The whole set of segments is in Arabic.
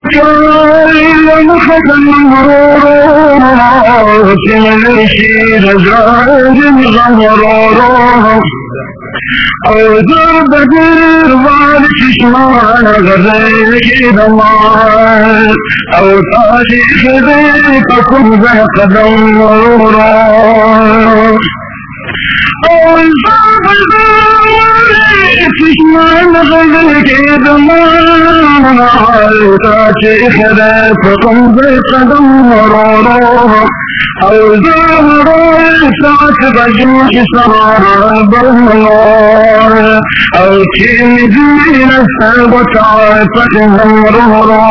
كائن ختم مرور سملشي رزاج غمرور أوزر بدر والك شمان غزيك دمار أو تاجي خذيك كن بقدم مرورا أوزر بدر والك شمان غزيك دمار تاجي خذيك كن بقدم مرورا أو زهر سعت بجوح سراب النار أو كنز من السبت عافت مرورا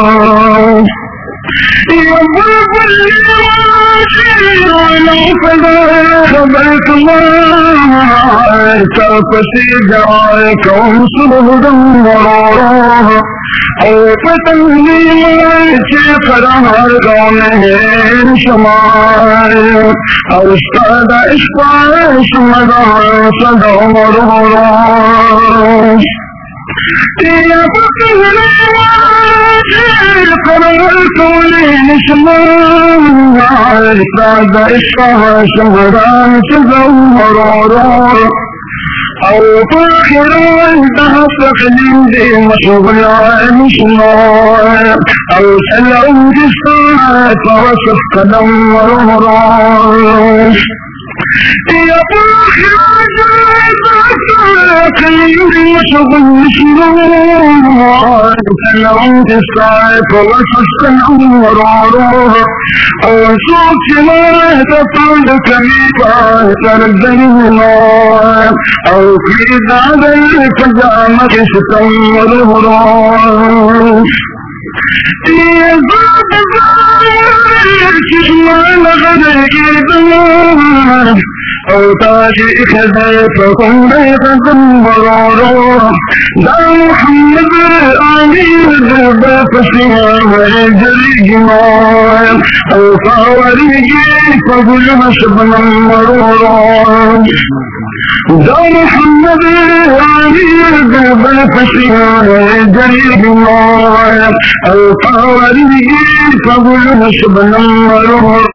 يضرب الواشر ولو فداك بيت الله ترفسي دعاك وانصره مرورا أو فتني شيخ الأنهار قومين شمال أو اشتاد إشفاش مدار صدى مرورا يا بطل الواشر قررت لي شمال اشتاد إشفاش مدار صدى مرورا أو فاخر انتهى لي مشغل مشمار أو سلعوا جسات وصف قدم ورمران يا فاخر انتهى لي مشغل مشمار سلعوا جسات وصف قدم ورمران أو صوت ما تطلق كميبا تردن النار أو في ذلك الفجامة ستمر هران يزاد ذلك شمال غدك الدمار أو تاجي خذيفكم بيتكم مرارا دا محمد آمين ذربا فسيها والجريجمان أو فاوريجي فقل مشبنا مرورا دا محمد آمين ذربا فسيها والجريجمان أو فاوريجي فقل مشبنا مرورا